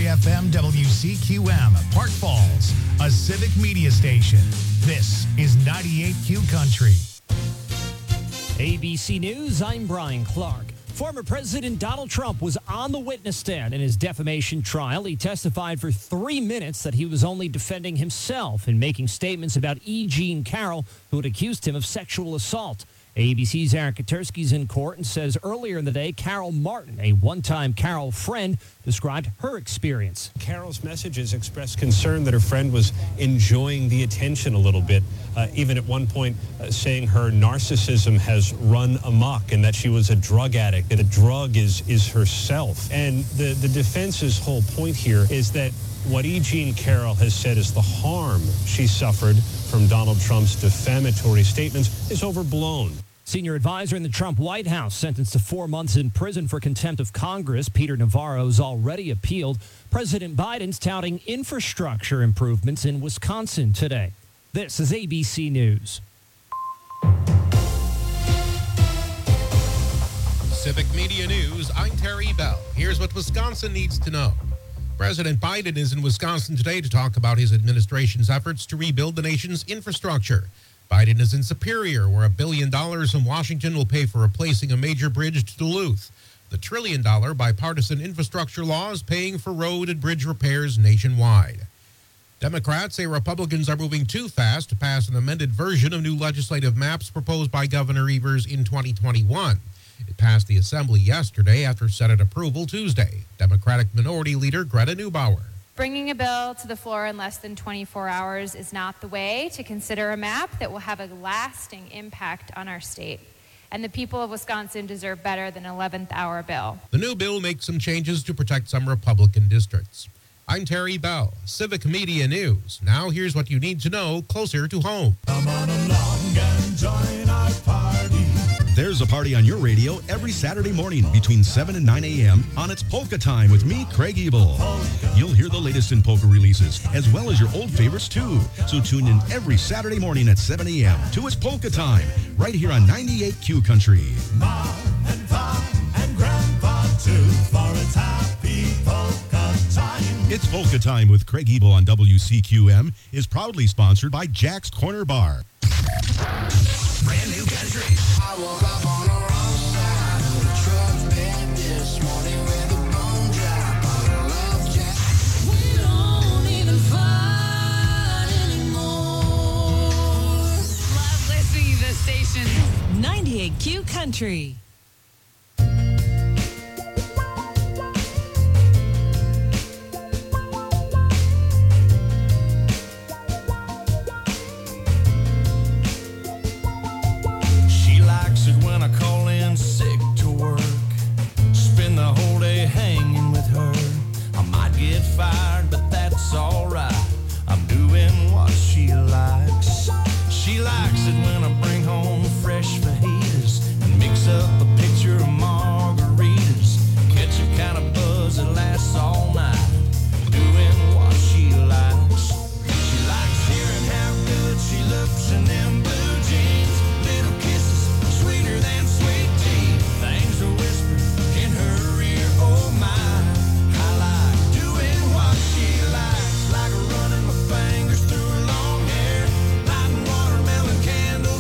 FM WCQM, Park Falls, a civic media station. This is 98Q Country. ABC News, I'm Brian Clark. Former President Donald Trump was on the witness stand in his defamation trial. He testified for 3 minutes that he was only defending himself and making statements about E. Jean Carroll, who had accused him of sexual assault. ABC's Aaron Katersky is in court and says earlier in the day, Carol Martin, a one-time Carol friend, described her experience. Carol's messages expressed concern that her friend was enjoying the attention a little bit, even at one point saying her narcissism has run amok and that she was a drug addict, that a drug is herself. And the defense's whole point here is that what E. Jean Carroll has said is the harm she suffered from Donald Trump's defamatory statements is overblown. Senior advisor in the Trump White House sentenced to 4 months in prison for contempt of Congress. Peter Navarro's already appealed. President Biden's touting infrastructure improvements in Wisconsin today. This is ABC News. Civic Media News, I'm Terry Bell. Here's what Wisconsin needs to know. President Biden is in Wisconsin today to talk about his administration's efforts to rebuild the nation's infrastructure. Biden is in Superior, where $1 billion from Washington will pay for replacing a major bridge to Duluth. The $1 trillion bipartisan infrastructure law is paying for road and bridge repairs nationwide. Democrats say Republicans are moving too fast to pass an amended version of new legislative maps proposed by Governor Evers in 2021. It passed the Assembly yesterday after Senate approval Tuesday. Democratic Minority Leader Greta Neubauer. Bringing a bill to the floor in less than 24 hours is not the way to consider a map that will have a lasting impact on our state. And the people of Wisconsin deserve better than an 11th hour bill. The new bill makes some changes to protect some Republican districts. I'm Terry Bell, Civic Media News. Now here's what you need to know closer to home. Come on along and join our party. There's a party on your radio every Saturday morning between 7 and 9 a.m. on It's Polka Time with me, Craig Ebel. You'll hear the latest in polka releases, as well as your old favorites, too. So tune in every Saturday morning at 7 a.m. to It's Polka Time, right here on 98Q Country. Mom and Pop and Grandpa, too, for its happy polka time. It's Polka Time with Craig Ebel on WCQM is proudly sponsored by Jack's Corner Bar. Brand new country. I woke up on the wrong side of the truck bed this morning with a bone dry bottle of Jack. We don't even fight anymore. Love listening to this station. 98Q Country. When I call in sick to work, spend the whole day hanging with her. I might get fired, but that's alright. I'm doing what she likes. She likes it when I bring home fresh fajitas and mix up a picture of margaritas. Catch a kind of buzz that lasts all night. Doing what she likes. She likes hearing how good she looks in them blue jeans. Little kisses sweeter than sweet tea. Things are whispered in her ear, oh my. I like doing what she likes, like running my fingers through her long hair, lighting watermelon candles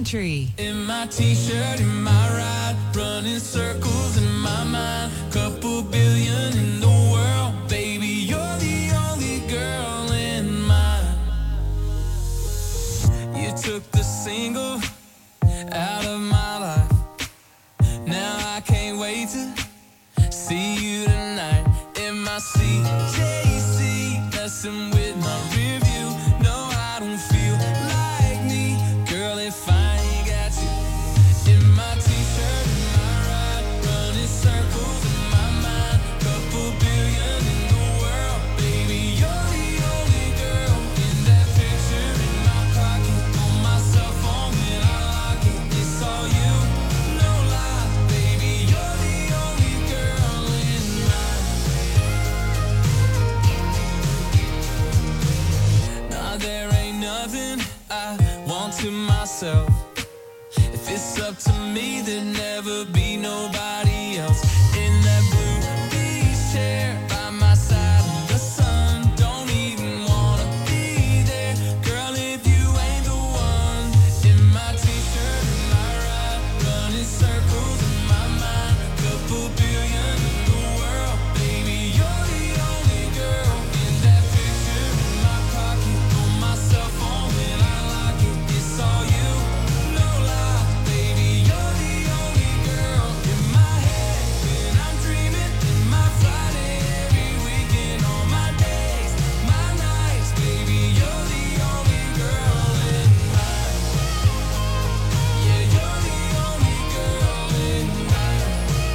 country. In my t-shirt, in my ride, running circles in my mind. Couple billion in the world, baby, you're the only girl in mine. You took the single out of my life. Now I can't wait to see you tonight. In my CJC, messing with my rear view. No, I don't feel like me, girl, if I ain't got you. In my t-shirt, in my ride, running circles in my mind. Couple billion in the world, baby, you're the only girl. In that picture in my pocket, on my cell phone when I lock it, it's all you, no lie, baby, you're the only girl in mine. Nah, there ain't nothing I want to myself. If it's up to me, there'd never be nobody else. In that blue beach chair by my side in the sun, don't even wanna be there, girl, if you ain't the one. In my t-shirt, in my ride, running circles in my mind. Couple billion in the world, baby, you're the only girl. In that picture in my pocket, on my cell phone when I lock it, it's all you, no lie, baby, you're the only girl. In my head when I'm dreaming, in my Friday every weekend, on my days, my nights, baby, you're the only girl in mine. Yeah, you're the only girl in mine.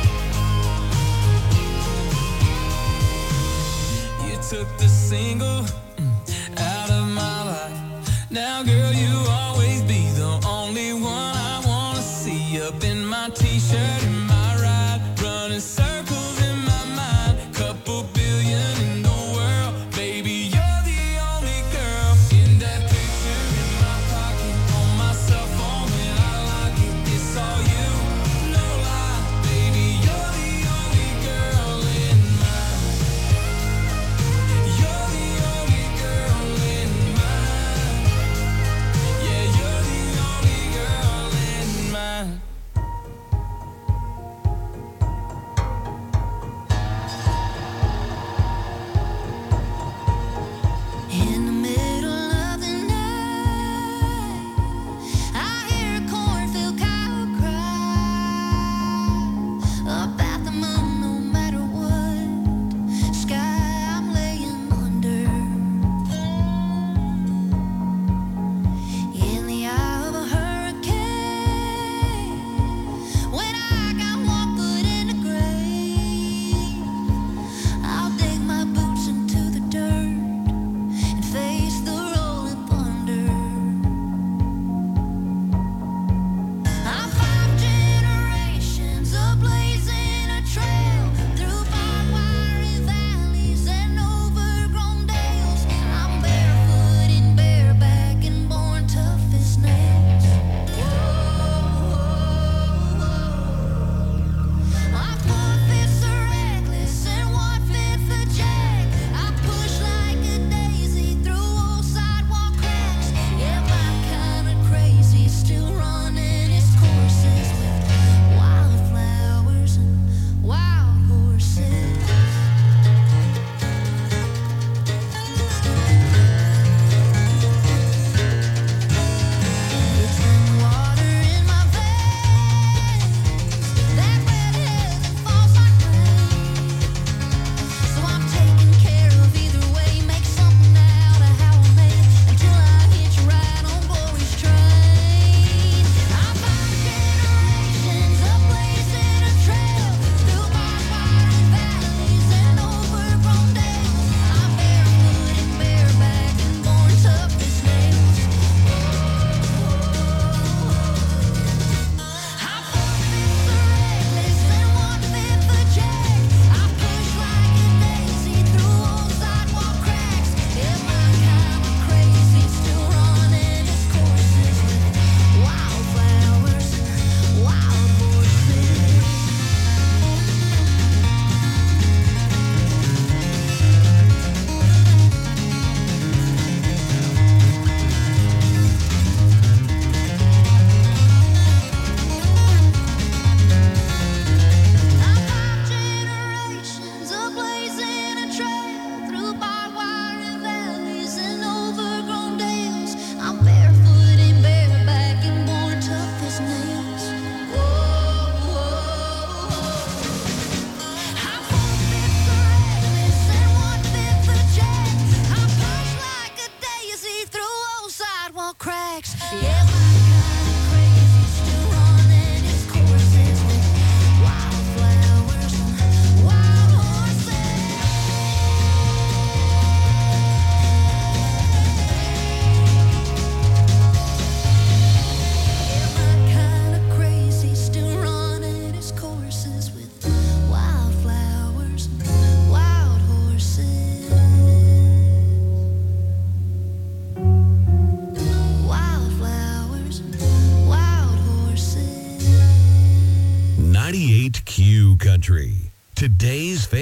You took the single out of my life. Now, girl, you always be the only one I wanna see. Up in my t-shirt, in my ride, running circles in my mind. Couple billion in the world, baby, you're the only girl. In that picture in my pocket, on my cell phone when I lock it, it's all you, no lie, baby, you're the only girl in mine. You're the only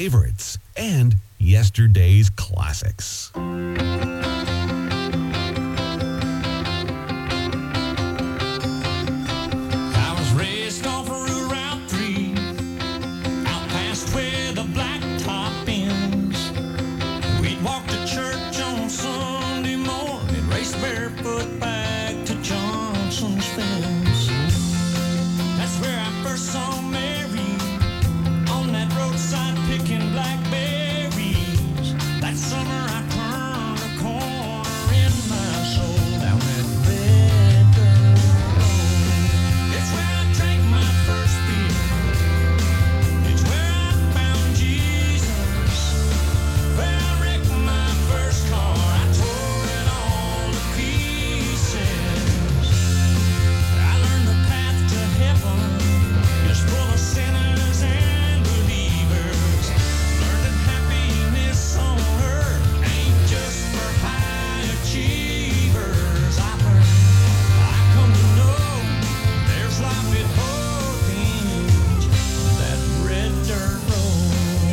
favorites, and yesterday's classics. I was raised off of Route 3, out past where the blacktop ends. We'd walk to church on Sunday morning, race barefoot back to Johnson's fence. That's where I first saw Mary, on that roadside picking blackberries. That summer I turned a corner in my soul, down that red dirt road. It's where I drank my first beer. It's where I found Jesus. Where I wrecked my first car. I tore it all to pieces. I learned the path to heaven is full of sinners and believers. Learned that happiness on earth ain't just for high achievers. I come to know there's life at both ends of that red dirt road.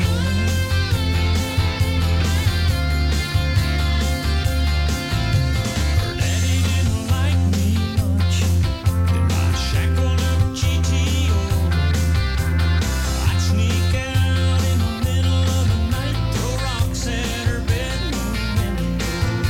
Her daddy didn't like me much in my shackled up GTO. I'd sneak out in the middle of the night, throw rocks at her bedroom window.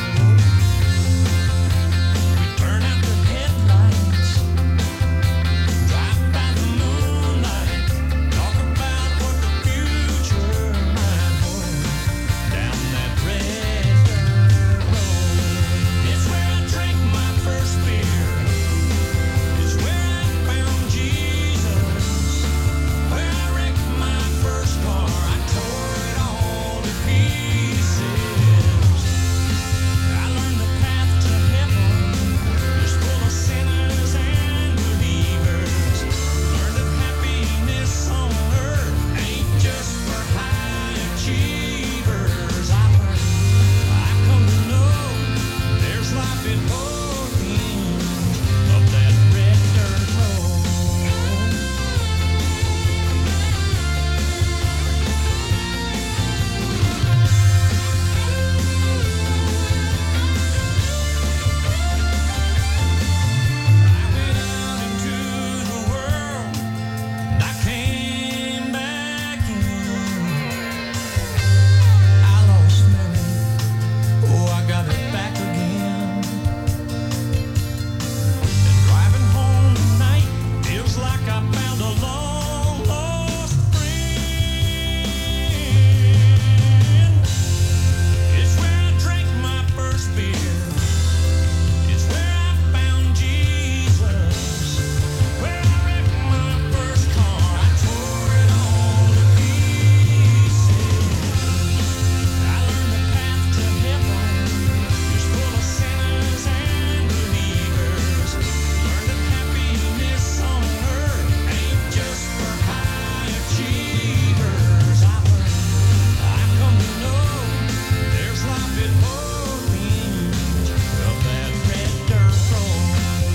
We'd turn out the headlights, drive by the moonlight, talk about what the future might hold down that red dirt road. It's where I drank my first beer. It's where I found Jesus. Where I wrecked my first car. I tore it all to pieces. I learned the path to heaven is full of sinners and believers. Learned that happiness on earth ain't just for high achievers. I come to know there's life at both ends of that red dirt road. I went out into the world and I came back in. I lost Mary, oh I got it back again. And driving home tonight feels like I found a long lost friend. It's where I drank my first beer. It's where I found Jesus. Where I wrecked my first car. I tore it all to pieces. I learned the path to heaven is full of sinners and believers. Learned that happiness on earth ain't just for high achievers. I come to know there's life at both ends of that red dirt road.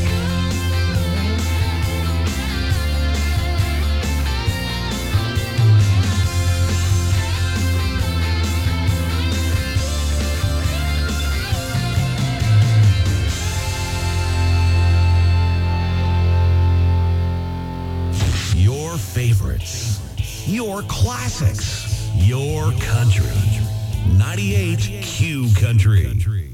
Your favorites, your classics, your country. 98 Q Country.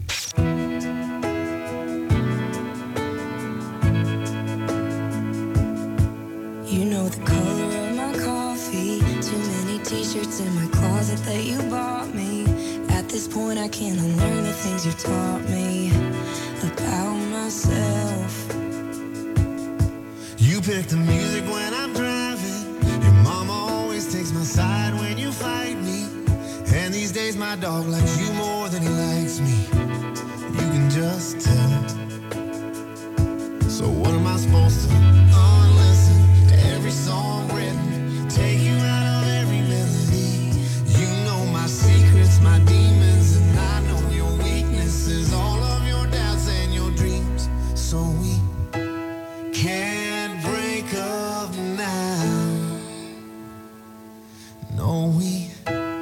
You know the color of my coffee. Too many t-shirts in my closet that you bought me. At this point I can't unlearn the things you taught me about myself. You pick the music when I'm driving. Your mama always takes my side when you fight me. And these days my dog likes you more than he likes me. You can just tell. So what am I supposed to unlisten to every song written? Take you out of every melody. You know my secrets, my demons, and I know your weaknesses. All of your doubts and your dreams. So we can't break up now. No, we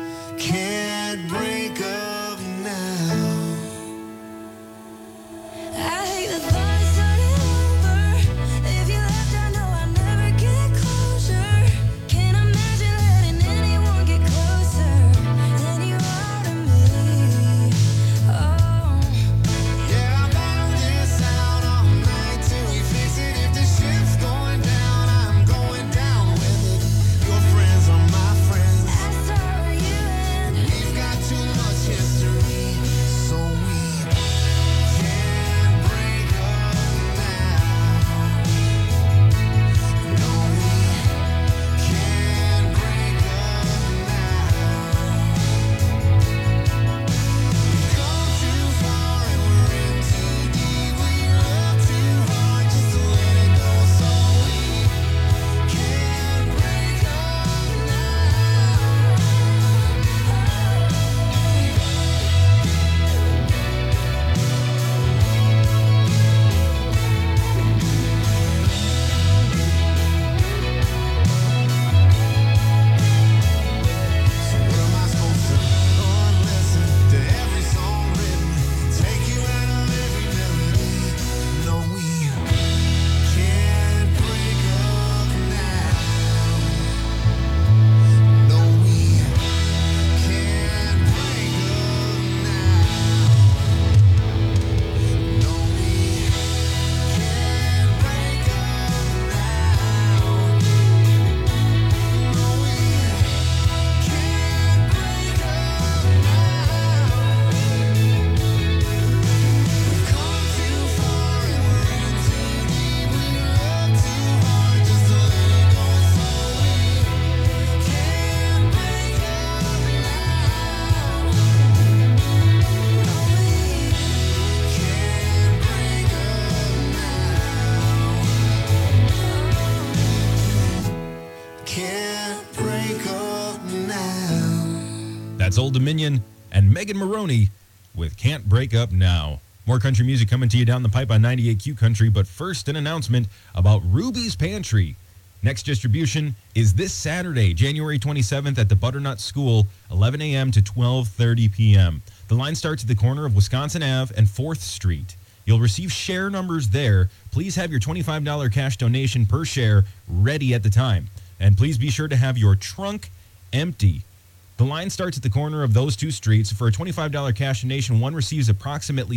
Old Dominion, and Megan Maroney with Can't Break Up Now. More country music coming to you down the pipe on 98Q Country, but first an announcement about Ruby's Pantry. Next distribution is this Saturday, January 27th at the Butternut School, 11 a.m. to 12:30 p.m. The line starts at the corner of Wisconsin Ave and 4th Street. You'll receive share numbers there. Please have your $25 cash donation per share ready at the time. And please be sure to have your trunk empty. The line starts at the corner of those two streets. For a $25 cash donation, one receives approximately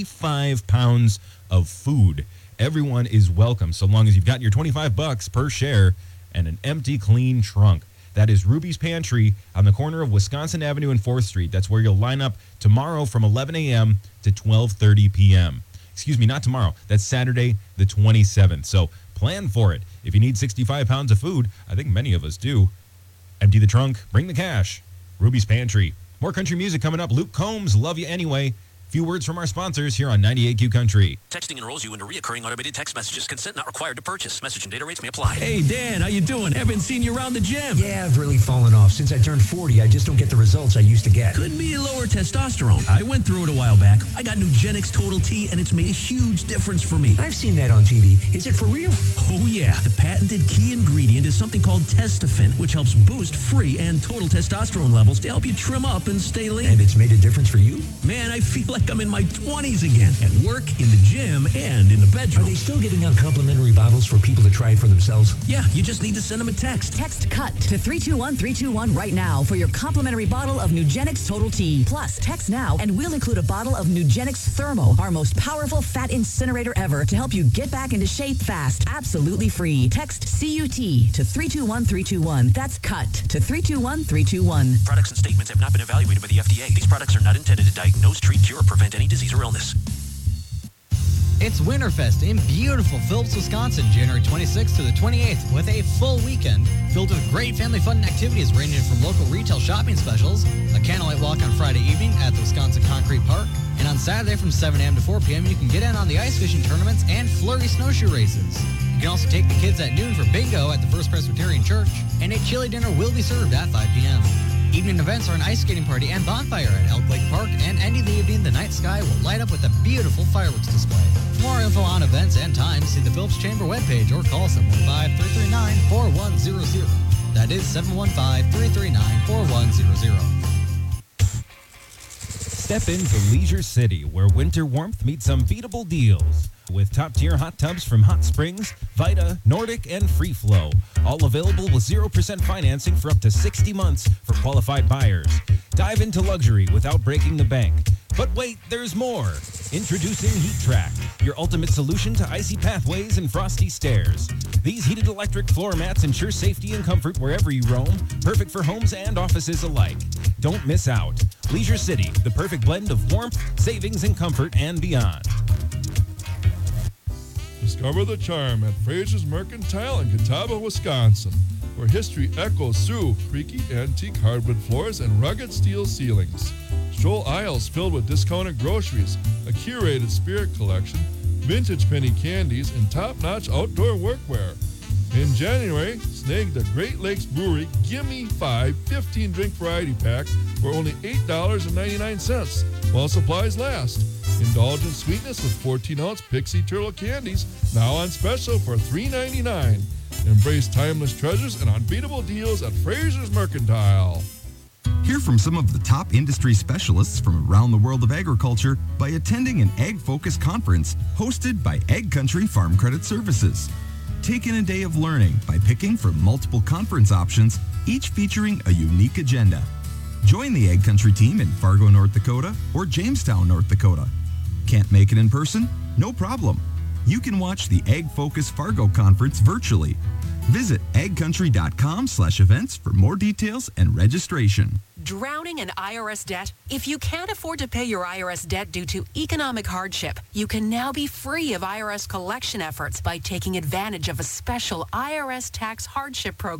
65 pounds of food. Everyone is welcome, so long as you've got your $25 per share and an empty, clean trunk. That is Ruby's Pantry on the corner of Wisconsin Avenue and 4th Street. That's where you'll line up tomorrow from 11 a.m. to 12:30 p.m. Excuse me, not tomorrow. That's Saturday, the 27th. So plan for it. If you need 65 pounds of food, I think many of us do, empty the trunk, bring the cash. Ruby's Pantry. More country music coming up. Luke Combs, Love You Anyway. Few words from our sponsors here on 98Q Country. Texting enrolls you into reoccurring automated text messages. Consent not required to purchase. Message and data rates may apply. Hey, Dan, how you doing? Haven't seen you around the gym. Yeah, I've really fallen off. Since I turned 40, I just don't get the results I used to get. Could be lower testosterone. I went through it a while back. I got Nugenix Total T, and it's made a huge difference for me. I've seen that on TV. Is it for real? Oh, yeah. The patented key ingredient is something called Testofen, which helps boost free and total testosterone levels to help you trim up and stay lean. And it's made a difference for you? Man, I feel like I'm in my 20s again, at work, in the gym, and in the bedroom. Are they still giving out complimentary bottles for people to try it for themselves? Yeah, you just need to send them a text. Text CUT to 321-321 right now for your complimentary bottle of Nugenix Total T. Plus, text now and we'll include a bottle of Nugenix Thermo, our most powerful fat incinerator ever, to help you get back into shape fast. Absolutely free. Text CUT to 321-321. That's CUT to 321-321. Products and statements have not been evaluated by the FDA. These products are not intended to diagnose, treat, cure, or prevent any disease or illness. It's Winterfest in beautiful Phillips, Wisconsin, January 26th to the 28th, with a full weekend filled with great family fun and activities ranging from local retail shopping specials, a candlelight walk on Friday evening at the Wisconsin Concrete Park, and on Saturday from 7 a.m. to 4 p.m. you can get in on the ice fishing tournaments and flurry snowshoe races. You can also take the kids at noon for bingo at the First Presbyterian Church, and a chili dinner will be served at 5 p.m. Evening events are an ice skating party and bonfire at Elk Lake Park, and ending the evening, the night sky will light up with a beautiful fireworks display. For more info on events and times, see the Phillips Chamber webpage or call 715-339-4100. That is 715-339-4100. Step into Leisure City, where winter warmth meets unbeatable deals. With top-tier hot tubs from Hot Springs, Vita, Nordic, and Free Flow. All available with 0% financing for up to 60 months for qualified buyers. Dive into luxury without breaking the bank. But wait, there's more. Introducing Heat Track, your ultimate solution to icy pathways and frosty stairs. These heated electric floor mats ensure safety and comfort wherever you roam, perfect for homes and offices alike. Don't miss out. Leisure City, the perfect blend of warmth, savings, and comfort, and beyond. Discover the charm at Fraser's Mercantile in Catawba, Wisconsin, where history echoes through creaky antique hardwood floors and rugged steel ceilings. Stroll aisles filled with discounted groceries, a curated spirit collection, vintage penny candies, and top-notch outdoor workwear. In January, snag the Great Lakes Brewery Gimme 5 15-drink variety pack for only $8.99 while supplies last. Indulge in sweetness with 14-ounce Pixie Turtle candies, now on special for $3.99. Embrace timeless treasures and unbeatable deals at Fraser's Mercantile. Hear from some of the top industry specialists from around the world of agriculture by attending an ag-focused conference hosted by Ag Country Farm Credit Services. Take in a day of learning by picking from multiple conference options, each featuring a unique agenda. Join the Ag Country team in Fargo, North Dakota or Jamestown, North Dakota. Can't make it in person? No problem. You can watch the Ag Focus Fargo Conference virtually. Visit agcountry.com/events for more details and registration. Drowning in IRS debt? If you can't afford to pay your IRS debt due to economic hardship, you can now be free of IRS collection efforts by taking advantage of a special IRS tax hardship program.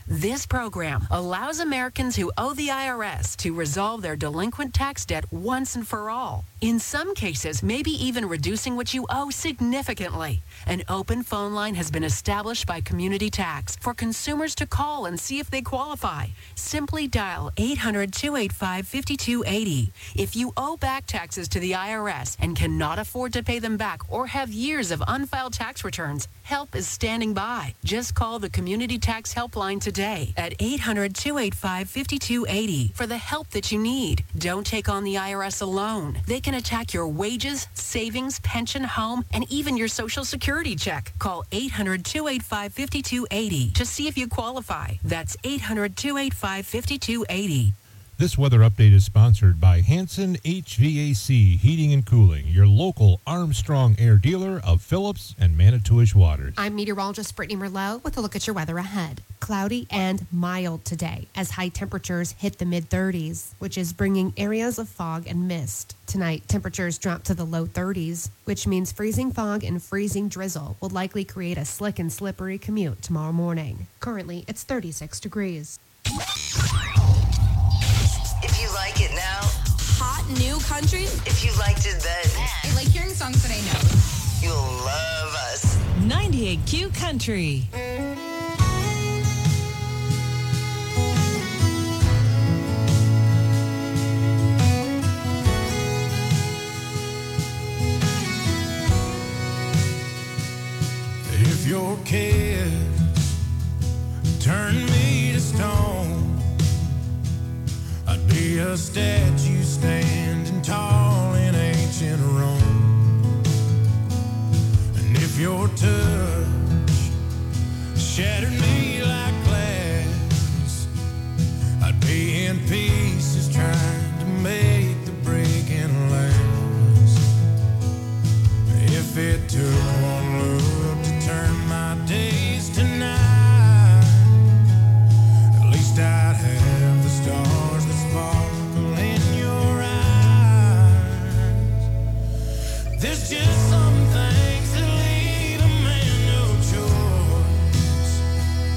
This program allows Americans who owe the IRS to resolve their delinquent tax debt once and for all. In some cases, maybe even reducing what you owe significantly. An open phone line has been established by Community Tax for consumers to call and see if they qualify. Simply dial 800-285-5280. If you owe back taxes to the IRS and cannot afford to pay them back or have years of unfiled tax returns, help is standing by. Just call the Community Tax Helpline today at 800-285-5280 for the help that you need. Don't take on the IRS alone. They can attack your wages, savings, pension, home, and even your Social Security check. Call 800-285-5280 to see if you qualify. That's 800-285-5280. This weather update is sponsored by Hanson HVAC Heating and Cooling, your local Armstrong Air dealer of Phillips and Manitowish Waters. I'm meteorologist Brittany Merlot with a look at your weather ahead. Cloudy and mild today as high temperatures hit the mid-30s, which is bringing areas of fog and mist. Tonight, temperatures drop to the low 30s, which means freezing fog and freezing drizzle will likely create a slick and slippery commute tomorrow morning. Currently, it's 36 degrees. If you like it now, hot new country. If you liked it then, I like hearing songs that I know. You'll love us. 98Q Country. If your kids turn me to stone, I'd be a statue standing tall in ancient Rome. And if your touch shattered me like glass, I'd be in pieces trying to make the breaking last. If it took one look to turn my days to night, at least I'd have the stars that sparkle in your eyes. There's just some things that leave a man no choice.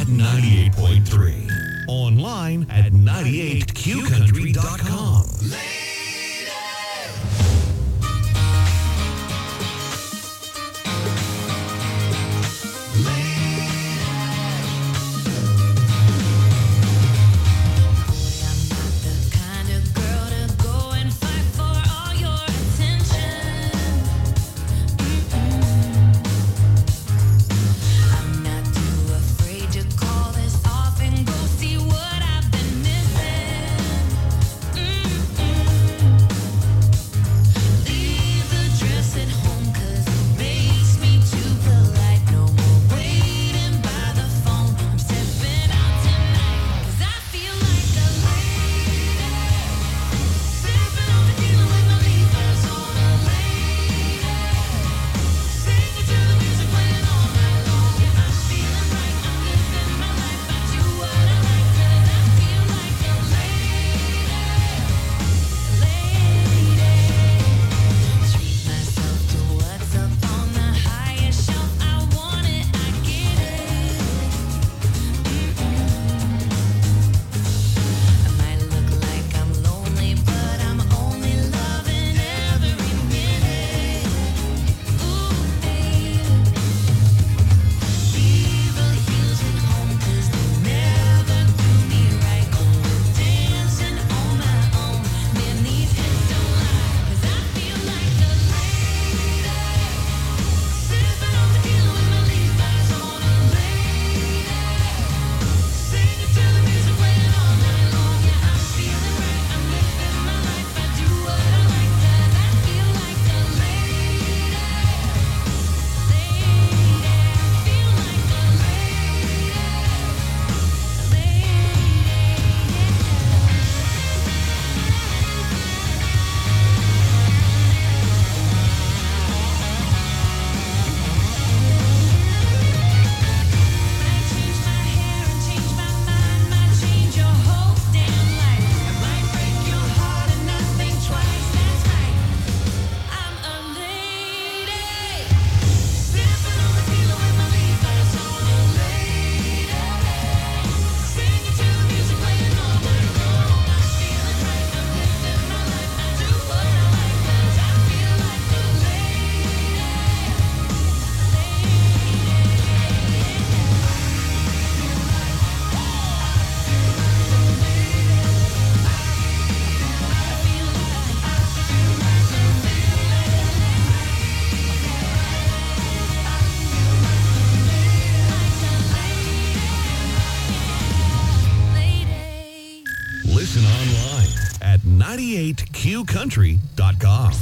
at 98.3. Online at 98qcountry.com. Listen online at 98qcountry.com.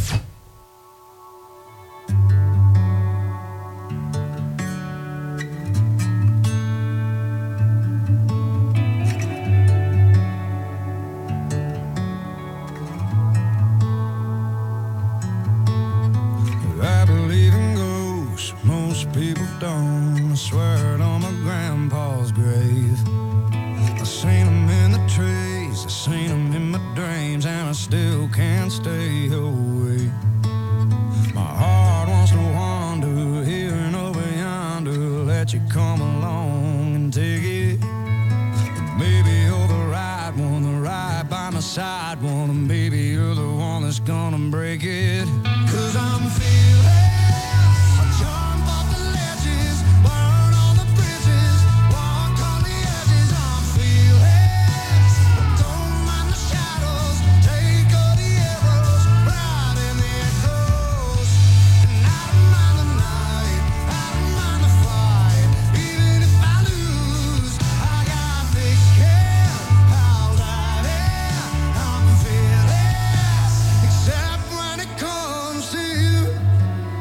I believe in ghosts, most people don't. I swear it on my grandpa's grave. I seen them in the trees, I seen them in my dreams, and I still can't stay away. My heart wants to wander here and over yonder, let you come along and take it. Maybe you're the right one, right by my side one, and maybe you're the one that's gonna break it. 'Cause I'm feeling jump off the ledges, burn on the bridges, walk on the edges. I'm feeling, don't mind the shadows, take all the arrows, ride in the echoes. And I don't mind the night, I don't mind the fight, even if I lose, I got thick skin, I'll dive in. I'm fearless, except when it comes to you.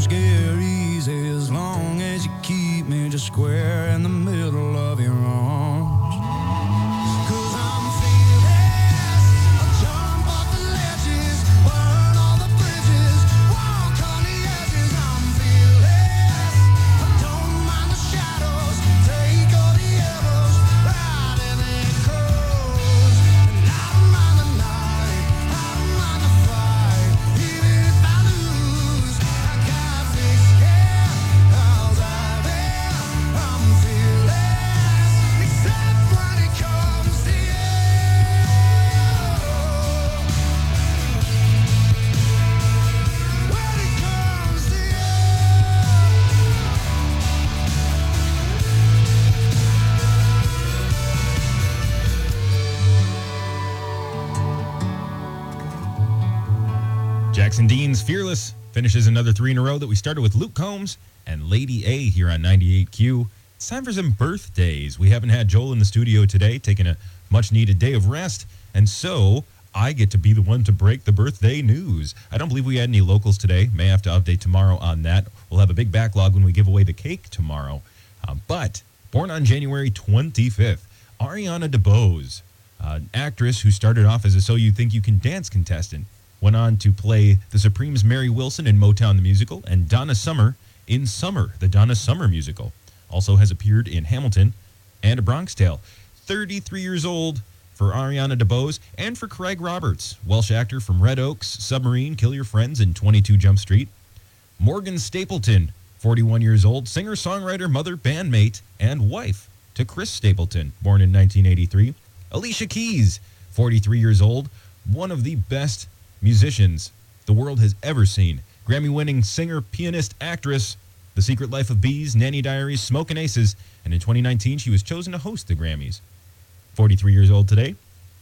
won't get easy as long as you keep me just square in the middle of your arms. 'Cause I'm fearless, I'll jump off the ledges, burn all the bridges, walk on the edges. I'm fearless, I don't mind the shadows, take all the arrows, ride anything close. And I don't mind the night, I don't mind the fight, even if I lose, I got thick skin, I'll dive in. I'm fearless, except when it comes to you. When it comes to you. Jackson Dean's Fearless finishes another 3 in a row that we started with Luke Combs and Lady A here on 98Q. It's time for some birthdays. We haven't had Joel in the studio today, taking a much-needed day of rest, and so I get to be the one to break the birthday news. I don't believe we had any locals today. May have to update tomorrow on that. We'll have a big backlog when we give away the cake tomorrow. But born on January 25th, Ariana DeBose, an actress who started off as a So You Think You Can Dance contestant, went on to play the Supremes' Mary Wilson in Motown the Musical and Donna Summer in Summer, the Donna Summer musical. Also has appeared in Hamilton and A Bronx Tale. 33 years old for Ariana DeBose, and for Craig Roberts, Welsh actor from Red Oaks, Submarine, Kill Your Friends, and 22 Jump Street. Morgan Stapleton, 41 years old, singer, songwriter, mother, bandmate, and wife to Chris Stapleton, born in 1983. Alicia Keys, 43 years old, one of the best musicians the world has ever seen. Grammy-winning singer, pianist, actress, The Secret Life of Bees, Nanny Diaries, Smokin' Aces, and in 2019 she was chosen to host the Grammys. 43 years old today.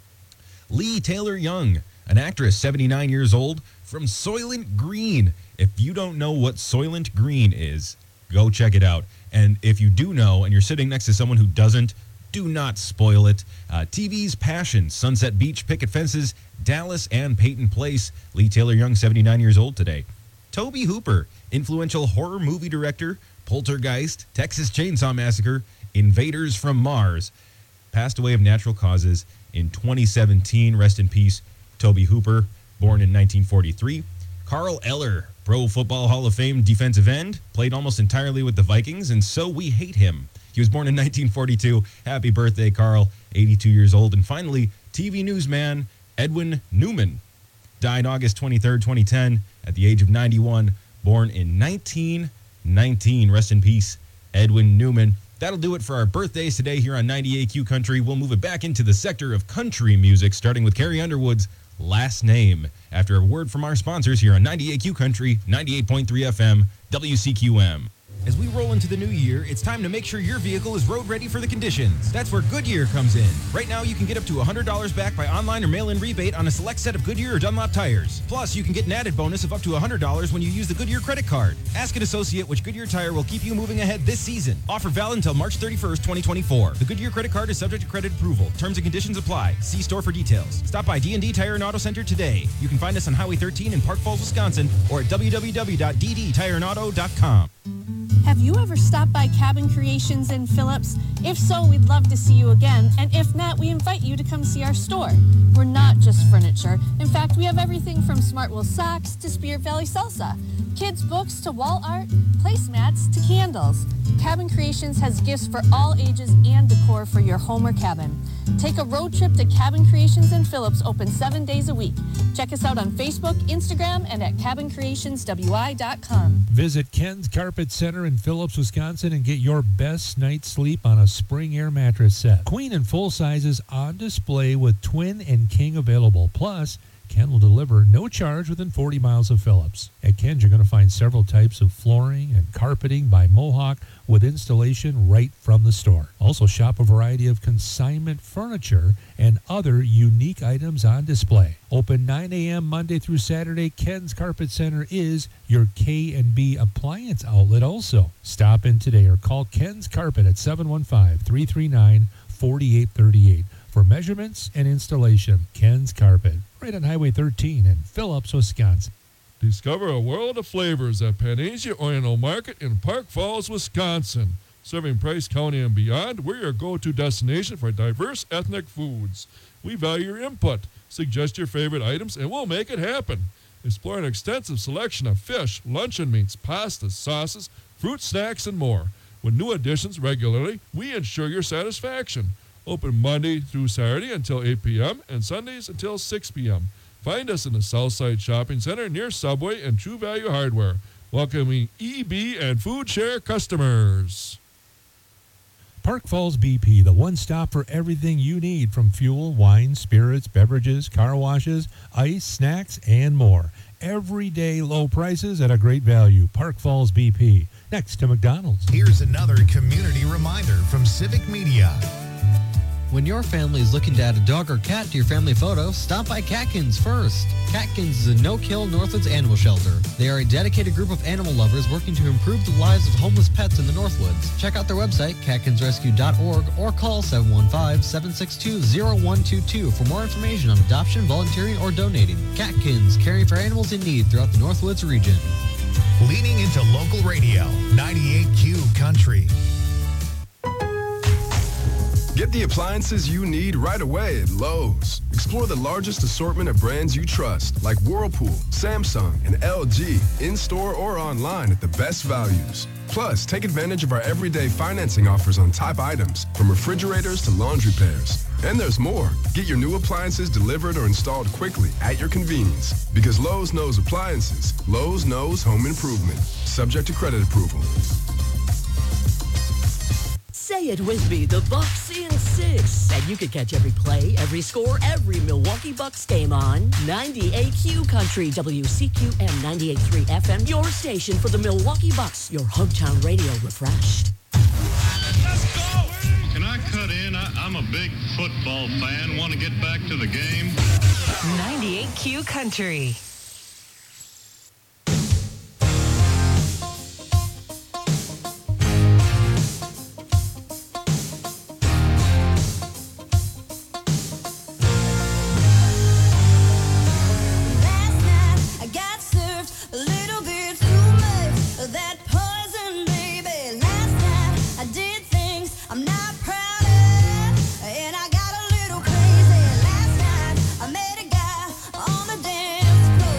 Lee Taylor Young, an actress, 79 years old, from Soylent Green. If you don't know what Soylent Green is, go check it out. And if you do know, and you're sitting next to someone who doesn't, do not spoil it. TV's Passion, Sunset Beach, Picket Fences, Dallas, and Peyton Place. Lee Taylor Young, 79 years old today. Toby Hooper, influential horror movie director, Poltergeist, Texas Chainsaw Massacre, Invaders from Mars. Passed away of natural causes in 2017. Rest in peace, Toby Hooper, born in 1943. Carl Eller, Pro Football Hall of Fame defensive end, played almost entirely with the Vikings, and so we hate him. He was born in 1942. Happy birthday, Carl, 82 years old. And finally, TV newsman Edwin Newman died August 23rd, 2010, at the age of 91, born in 1919. Rest in peace, Edwin Newman. That'll do it for our birthdays today here on 98Q Country. We'll move it back into the sector of country music, starting with Carrie Underwood's Last Name, after a word from our sponsors here on 98Q Country, 98.3 FM, WCQM. As we roll into the new year, it's time to make sure your vehicle is road ready for the conditions. That's where Goodyear comes in. Right now, you can get up to $100 back by online or mail-in rebate on a select set of Goodyear or Dunlop tires. Plus, you can get an added bonus of up to $100 when you use the Goodyear credit card. Ask an associate which Goodyear tire will keep you moving ahead this season. Offer valid until March 31st, 2024. The Goodyear credit card is subject to credit approval. Terms and conditions apply. See store for details. Stop by D&D Tire and Auto Center today. You can find us on Highway 13 in Park Falls, Wisconsin, or at www.ddtireandauto.com. Have you ever stopped by Cabin Creations in Phillips? If so, we'd love to see you again, and if not, we invite you to come see our store. We're not just furniture. In fact, we have everything from Smartwool socks to Spirit Valley salsa, kids' books to wall art, placemats to candles. Cabin Creations has gifts for all ages and decor for your home or cabin. Take a road trip to Cabin Creations in Phillips, open 7 days a week. Check us out on Facebook, Instagram, and at cabincreationswi.com. Visit Ken's Carpet Center in Phillips, Wisconsin, and get your best night's sleep on a Spring Air mattress set. Queen and full sizes on display with twin and king available. Plus, Ken will deliver no charge within 40 miles of Phillips. At Ken's, you're going to find several types of flooring and carpeting by Mohawk with installation right from the store. Also, shop a variety of consignment furniture and other unique items on display. Open 9 a.m. Monday through Saturday, Ken's Carpet Center is your K&B appliance outlet also. Stop in today or call Ken's Carpet at 715-339-4838 for measurements and installation. Ken's Carpet, right on Highway 13 in Phillips, Wisconsin. Discover a world of flavors at Panacea Oriental Market in Park Falls, Wisconsin. Serving Price County and beyond, we're your go-to destination for diverse ethnic foods. We value your input. Suggest your favorite items and we'll make it happen. Explore an extensive selection of fish, luncheon meats, pastas, sauces, fruit snacks, and more. With new additions regularly, we ensure your satisfaction. Open Monday through Saturday until 8 p.m. and Sundays until 6 p.m. Find us in the Southside Shopping Center near Subway and True Value Hardware. Welcoming EB and Food Share customers. Park Falls BP, the one stop for everything you need from fuel, wine, spirits, beverages, car washes, ice, snacks, and more. Everyday low prices at a great value. Park Falls BP, next to McDonald's. Here's another community reminder from Civic Media. When your family is looking to add a dog or cat to your family photo, stop by Catkins first. Catkins is a no-kill Northwoods animal shelter. They are a dedicated group of animal lovers working to improve the lives of homeless pets in the Northwoods. Check out their website, catkinsrescue.org, or call 715-762-0122 for more information on adoption, volunteering, or donating. Catkins, caring for animals in need throughout the Northwoods region. Leaning into local radio, 98Q Country. Get the appliances you need right away at Lowe's. Explore the largest assortment of brands you trust, like Whirlpool, Samsung, and LG, in-store or online at the best values. Plus, take advantage of our everyday financing offers on top items, from refrigerators to laundry pairs. And there's more. Get your new appliances delivered or installed quickly at your convenience. Because Lowe's knows appliances, Lowe's knows home improvement. Subject to credit approval. Say it with me, the Bucks in 6. And you can catch every play, every score, every Milwaukee Bucks game on 98Q Country, WCQM 98.3 FM, your station for the Milwaukee Bucks, your hometown radio refreshed. Let's go! Can I cut in? I'm a big football fan. Want to get back to the game? 98Q Country. And I got a little crazy. Last night I met a guy on the dance floor.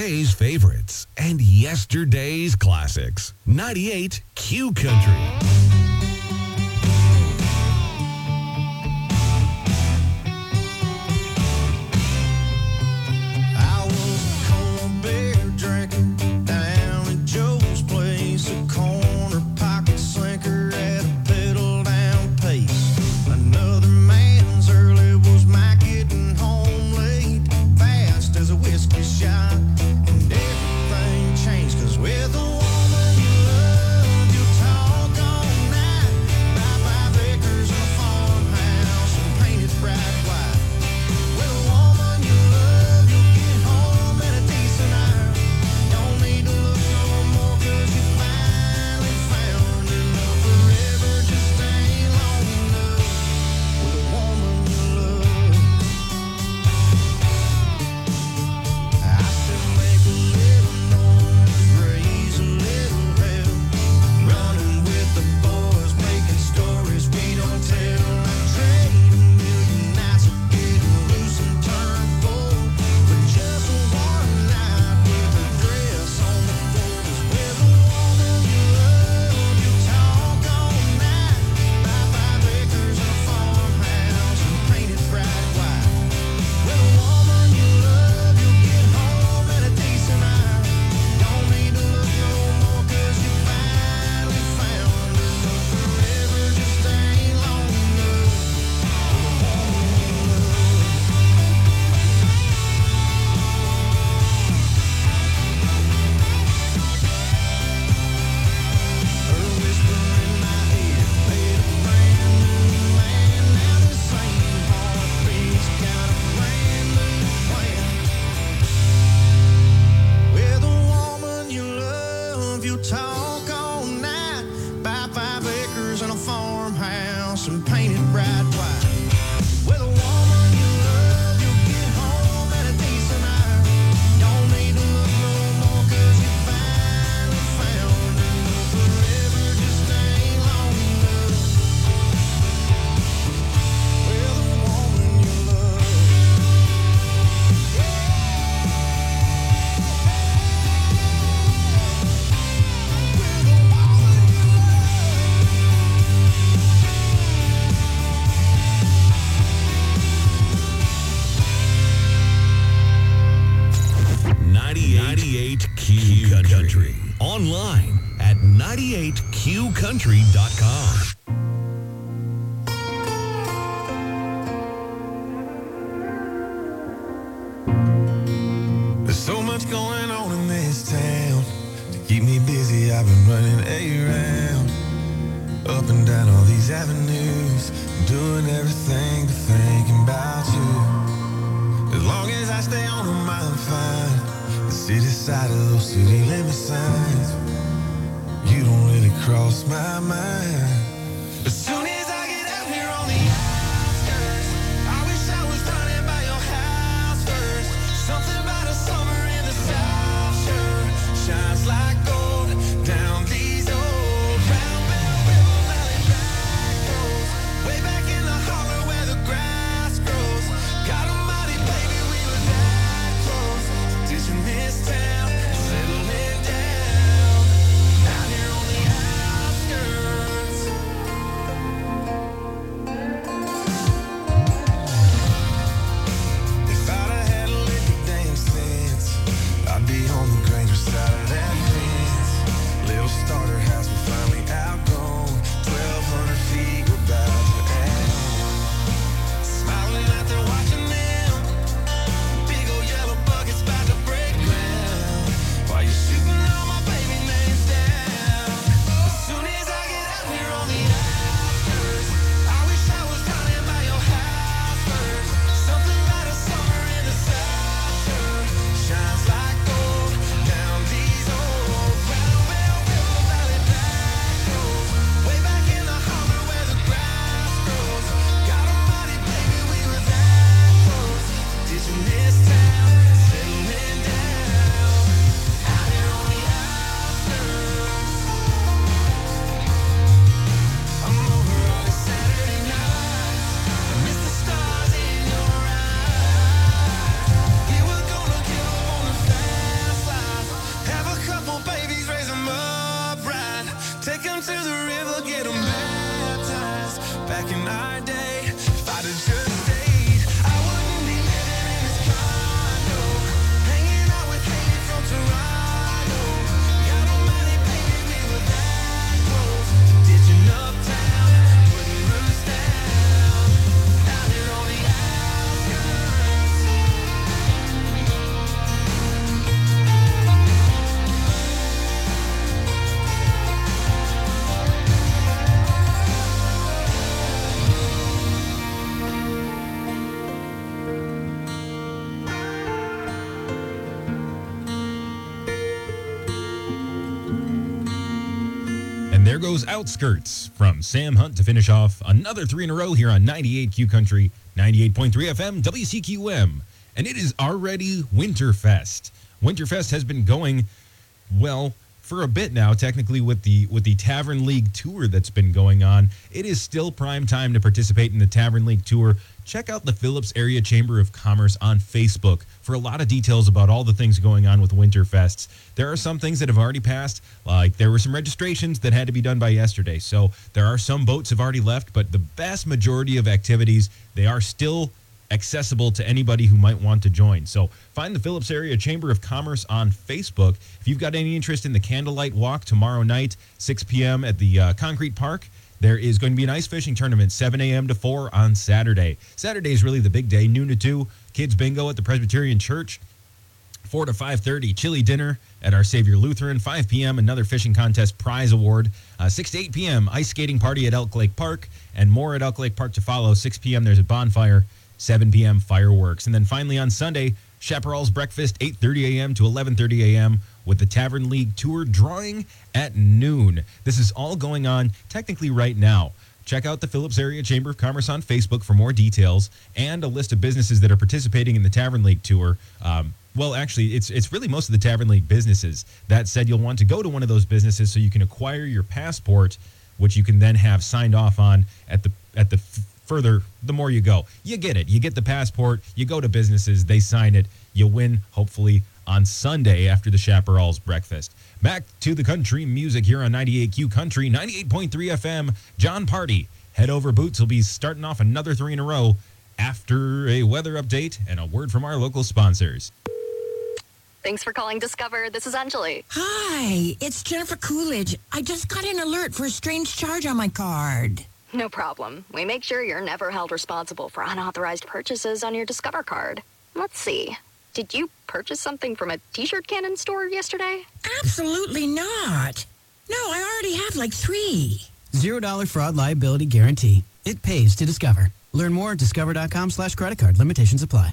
today's favorites and yesterday's classics. 98 Q Country. Online at 98qcountry.com. There's so much going on in this town. To keep me busy, I've been running around. Up and down all these avenues. Doing everything but thinking about you. As long as I stay on them, I'm fine. The city side of those city limit signs. You don't really cross my mind. As soon as I get out here on the outskirts, I wish I was running by your house first. Something about a summer in the South Shore shines like gold down these old Round Bell River Valley back roads. Way back in the holler where the grass grows. God almighty, baby, we were that close. Ditching this town, settling down. Out here on the outskirts. to the river, get them baptized. Back in our day, if I'd have just stayed, I wouldn't be living in this condo, hanging out with Katie from Toronto. Got O'Malley painting me with that clothes, ditching uptown, putting roots down, down here on the There goes Outskirts from Sam Hunt to finish off another 3 in a row here on 98Q Country, 98.3 FM, WCQM. And it is already Winterfest. Winterfest has been going, well, for a bit now, technically with the Tavern League Tour that's been going on. It is still prime time to participate in the Tavern League Tour. Check out the Phillips Area Chamber of Commerce on Facebook for a lot of details about all the things going on with Winterfests. There are some things that have already passed, like there were some registrations that had to be done by yesterday. So there are some boats have already left, but the vast majority of activities, they are still accessible to anybody who might want to join. So find the Phillips Area Chamber of Commerce on Facebook. If you've got any interest in the Candlelight Walk tomorrow night, 6 p.m. at the Concrete Park, there is going to be an ice fishing tournament, 7 a.m. to 4 on Saturday. Saturday is really the big day, noon to 2. Kids bingo at the Presbyterian Church, 4 to 5:30. Chili dinner at Our Savior Lutheran, 5 p.m. Another fishing contest prize award. 6 to 8 p.m. ice skating party at Elk Lake Park, and more at Elk Lake Park to follow. 6 p.m. there's a bonfire. 7 p.m. fireworks. And then finally on Sunday, Chaparral's breakfast, 8:30 a.m. to 11:30 a.m. with the Tavern League Tour drawing at noon. This is all going on technically right now. Check out the Phillips Area Chamber of Commerce on Facebook for more details and a list of businesses that are participating in the Tavern League Tour. Well, actually, it's really most of the Tavern League businesses. That said, you'll want to go to one of those businesses so you can acquire your passport, which you can then have signed off on at the further, the more you go. You get it. You get the passport, you go to businesses, they sign it, you win, hopefully, on Sunday after the Chaparral's breakfast. Back to the country music here on 98Q Country, 98.3 FM. John Party, Head Over Boots will be starting off another 3 in a row after a weather update and a word from our local sponsors. Thanks for calling Discover. This is Anjali. Hi, it's Jennifer Coolidge. I just got an alert for a strange charge on my card. No problem. We make sure you're never held responsible for unauthorized purchases on your Discover card. Let's see. Did you purchase something from a t-shirt cannon store yesterday? Absolutely not. No, I already have like 3. $0 fraud liability guarantee. It pays to Discover. Learn more at discover.com/credit card. Limitations apply.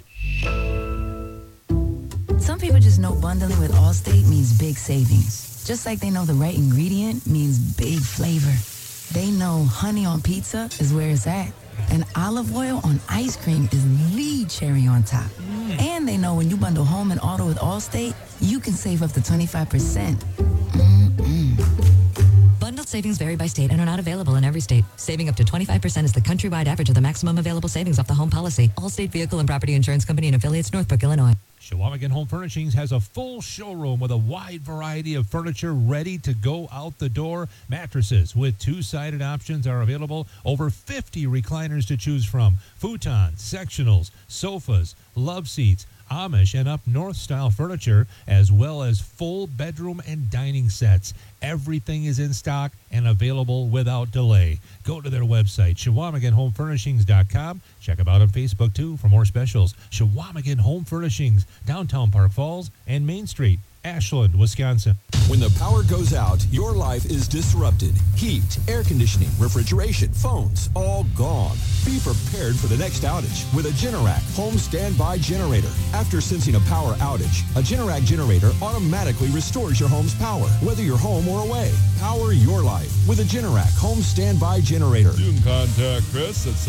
Some people just know bundling with Allstate means big savings. Just like they know the right ingredient means big flavor. They know honey on pizza is where it's at. And olive oil on ice cream is the cherry on top. And they know when you bundle home and auto with Allstate, you can save up to 25%. Bundled savings vary by state and are not available in every state. Saving up to 25% is the countrywide average of the maximum available savings off the home policy. Allstate Vehicle and Property Insurance Company and affiliates, Northbrook, Illinois. Chequamegon Home Furnishings has a full showroom with a wide variety of furniture ready to go out the door. Mattresses with 2-sided options are available. Over 50 recliners to choose from. Futons, sectionals, sofas, love seats, Amish and up north style furniture, as well as full bedroom and dining sets. Everything is in stock and available without delay. Go to their website, ChequamegonHomeFurnishings.com. Check them out on Facebook, too, for more specials. Chequamegon Home Furnishings, downtown Park Falls and Main Street, Ashland, Wisconsin. When the power goes out, your life is disrupted. Heat, air conditioning, refrigeration, phones, all gone. Be prepared for the next outage with a Generac home standby generator. After sensing a power outage, a Generac generator automatically restores your home's power, whether you're home or away. Power your life with a Generac home standby generator. You can contact Chris at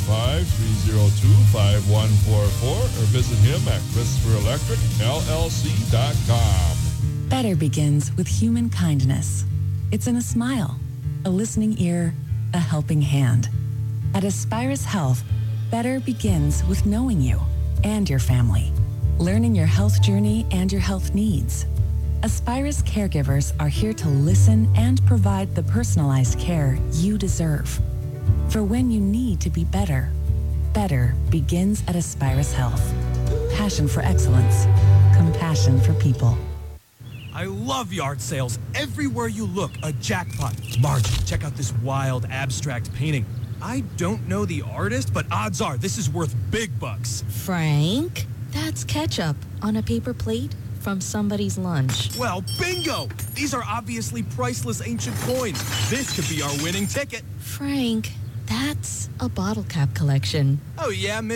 715-302-5144 or visit him at ChristopherElectricLLC.com. Better begins with human kindness. It's in a smile, a listening ear, a helping hand. At Aspirus Health, better begins with knowing you and your family, learning your health journey and your health needs. Aspirus caregivers are here to listen and provide the personalized care you deserve. For when you need to be better, better begins at Aspirus Health. Passion for excellence. Compassion for people. I love yard sales. Everywhere you look, a jackpot. Margie, check out this wild abstract painting. I don't know the artist, but odds are this is worth big bucks. Frank, that's ketchup on a paper plate from somebody's lunch. Well, bingo! These are obviously priceless ancient coins. This could be our winning ticket. Frank, that's a bottle cap collection. Oh, yeah,